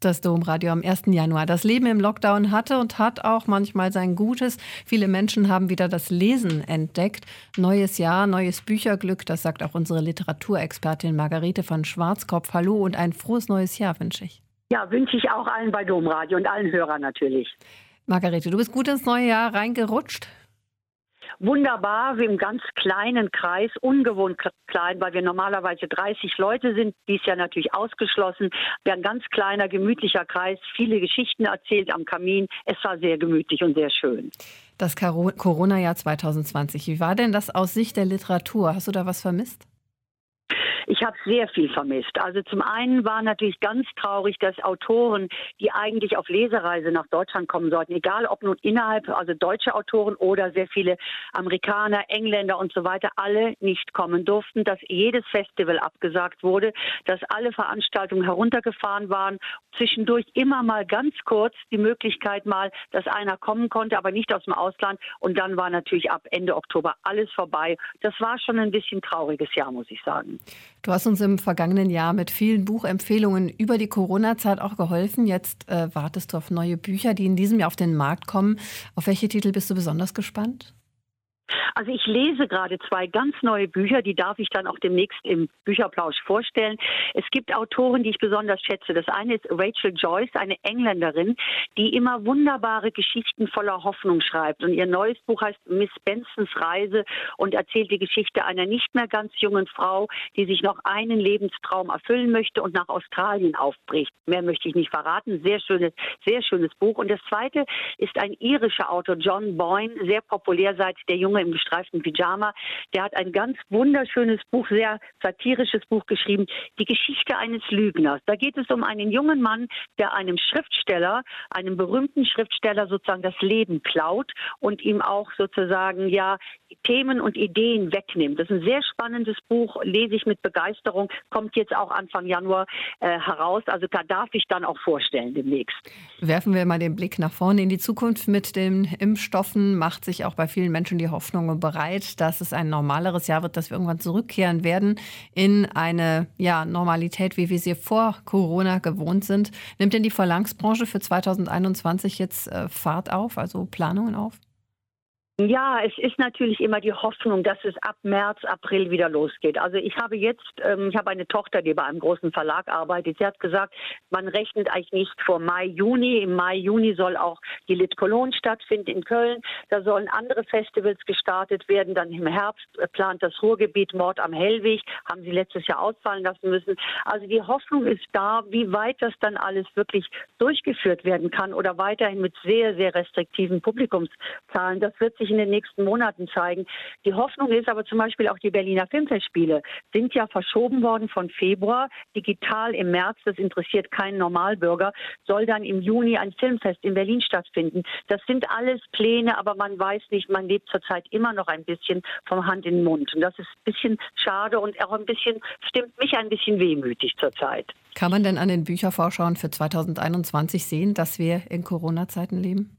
Das Domradio am 1. Januar. Das Leben im Lockdown hatte und hat auch manchmal sein Gutes. Viele Menschen haben wieder das Lesen entdeckt. Neues Jahr, neues Bücherglück, das sagt auch unsere Literaturexpertin Margarete von Schwarzkopf. Hallo und ein frohes neues Jahr wünsche ich. Ja, wünsche ich auch allen bei Domradio und allen Hörern natürlich. Margarete, du bist gut ins neue Jahr reingerutscht? Wunderbar, wie im ganz kleinen Kreis, ungewohnt klein, weil wir normalerweise 30 Leute sind, dies Jahr natürlich ausgeschlossen. Wir ein ganz kleiner, gemütlicher Kreis, viele Geschichten erzählt am Kamin. Es war sehr gemütlich und sehr schön. Das Corona-Jahr 2020, wie war denn das aus Sicht der Literatur? Hast du da was vermisst? Ich habe sehr viel vermisst. Also zum einen war natürlich ganz traurig, dass Autoren, die eigentlich auf Lesereise nach Deutschland kommen sollten, egal ob nun innerhalb, also deutsche Autoren oder sehr viele Amerikaner, Engländer und so weiter, alle nicht kommen durften, dass jedes Festival abgesagt wurde, dass alle Veranstaltungen heruntergefahren waren, zwischendurch immer mal ganz kurz die Möglichkeit mal, dass einer kommen konnte, aber nicht aus dem Ausland, und dann war natürlich ab Ende Oktober alles vorbei. Das war schon ein bisschen trauriges Jahr, muss ich sagen. Du hast uns im vergangenen Jahr mit vielen Buchempfehlungen über die Corona-Zeit auch geholfen. Jetzt wartest du auf neue Bücher, die in diesem Jahr auf den Markt kommen. Auf welche Titel bist du besonders gespannt? Also ich lese gerade 2 ganz neue Bücher, die darf ich dann auch demnächst im Bücherplausch vorstellen. Es gibt Autoren, die ich besonders schätze. Das eine ist Rachel Joyce, eine Engländerin, die immer wunderbare Geschichten voller Hoffnung schreibt. Und ihr neues Buch heißt Miss Bensons Reise und erzählt die Geschichte einer nicht mehr ganz jungen Frau, die sich noch einen Lebenstraum erfüllen möchte und nach Australien aufbricht. Mehr möchte ich nicht verraten. Sehr schönes Buch. Und das zweite ist ein irischer Autor, John Boyne, sehr populär seit Der Junge im gestreiften Pyjama. Der hat ein ganz wunderschönes Buch, sehr satirisches Buch geschrieben, Die Geschichte eines Lügners. Da geht es um einen jungen Mann, der einem Schriftsteller, einem berühmten Schriftsteller sozusagen das Leben klaut und ihm auch sozusagen Themen und Ideen wegnimmt. Das ist ein sehr spannendes Buch, lese ich mit Begeisterung, kommt jetzt auch Anfang Januar heraus. Also da darf ich dann auch vorstellen demnächst. Werfen wir mal den Blick nach vorne in die Zukunft. Mit den Impfstoffen macht sich auch bei vielen Menschen die Hoffnung bereit, dass es ein normaleres Jahr wird, dass wir irgendwann zurückkehren werden in eine Normalität, wie wir sie vor Corona gewohnt sind. Nimmt denn die Verlagsbranche für 2021 jetzt Fahrt auf, also Planungen auf? Ja, es ist natürlich immer die Hoffnung, dass es ab März, April wieder losgeht. Also ich habe eine Tochter, die bei einem großen Verlag arbeitet. Sie hat gesagt, man rechnet eigentlich nicht vor Mai, Juni. Im Mai, Juni soll auch die Lit Cologne stattfinden in Köln. Da sollen andere Festivals gestartet werden. Dann im Herbst plant das Ruhrgebiet Mord am Hellwig. Haben sie letztes Jahr ausfallen lassen müssen. Also die Hoffnung ist da, wie weit das dann alles wirklich durchgeführt werden kann oder weiterhin mit sehr, sehr restriktiven Publikumszahlen. Das wird sich in den nächsten Monaten zeigen. Die Hoffnung ist aber zum Beispiel auch, die Berliner Filmfestspiele sind ja verschoben worden von Februar. Digital im März, das interessiert keinen Normalbürger, soll dann im Juni ein Filmfest in Berlin stattfinden. Das sind alles Pläne, aber man weiß nicht, man lebt zurzeit immer noch ein bisschen vom Hand in den Mund. Und das ist ein bisschen schade und auch stimmt mich ein bisschen wehmütig zurzeit. Kann man denn an den Büchervorschauen für 2021 sehen, dass wir in Corona-Zeiten leben?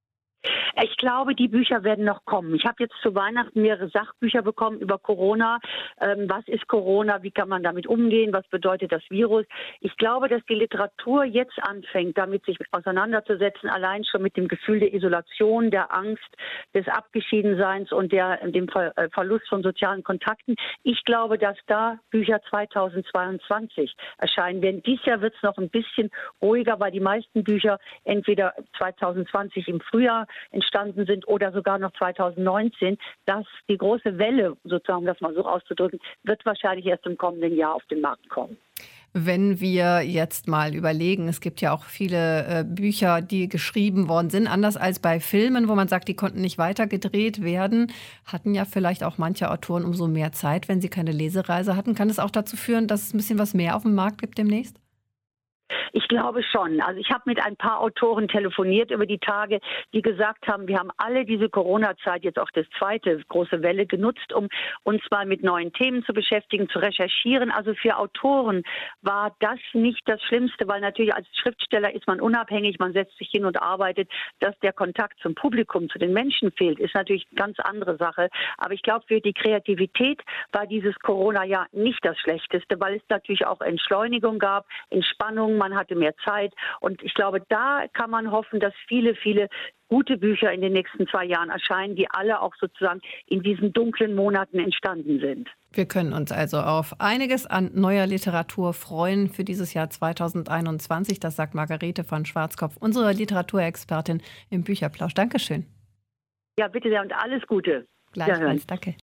Ich glaube, die Bücher werden noch kommen. Ich habe jetzt zu Weihnachten mehrere Sachbücher bekommen über Corona. Was ist Corona? Wie kann man damit umgehen? Was bedeutet das Virus? Ich glaube, dass die Literatur jetzt anfängt, damit sich auseinanderzusetzen, allein schon mit dem Gefühl der Isolation, der Angst, des Abgeschiedenseins und dem Verlust von sozialen Kontakten. Ich glaube, dass da Bücher 2022 erscheinen werden. Dieses Jahr wird es noch ein bisschen ruhiger, weil die meisten Bücher entweder 2020 im Frühjahr entstanden sind oder sogar noch 2019, dass die große Welle, sozusagen, um das mal so auszudrücken, wird wahrscheinlich erst im kommenden Jahr auf den Markt kommen. Wenn wir jetzt mal überlegen, es gibt ja auch viele Bücher, die geschrieben worden sind, anders als bei Filmen, wo man sagt, die konnten nicht weiter gedreht werden, hatten ja vielleicht auch manche Autoren umso mehr Zeit, wenn sie keine Lesereise hatten. Kann es auch dazu führen, dass es ein bisschen was mehr auf dem Markt gibt demnächst? Ich glaube schon. Also ich habe mit ein paar Autoren telefoniert über die Tage, die gesagt haben, wir haben alle diese Corona-Zeit, jetzt auch das zweite große Welle, genutzt, um uns mal mit neuen Themen zu beschäftigen, zu recherchieren. Also für Autoren war das nicht das Schlimmste, weil natürlich als Schriftsteller ist man unabhängig, man setzt sich hin und arbeitet. Dass der Kontakt zum Publikum, zu den Menschen fehlt, ist natürlich eine ganz andere Sache. Aber ich glaube, für die Kreativität war dieses Corona-Jahr nicht das Schlechteste, weil es natürlich auch Entschleunigung gab, Entspannung. man hatte mehr Zeit. Und ich glaube, da kann man hoffen, dass viele, viele gute Bücher in den nächsten 2 Jahren erscheinen, die alle auch sozusagen in diesen dunklen Monaten entstanden sind. Wir können uns also auf einiges an neuer Literatur freuen für dieses Jahr 2021. Das sagt Margarete von Schwarzkopf, unsere Literaturexpertin im Bücherplausch. Dankeschön. Ja, bitte sehr und alles Gute. Gleichfalls, danke.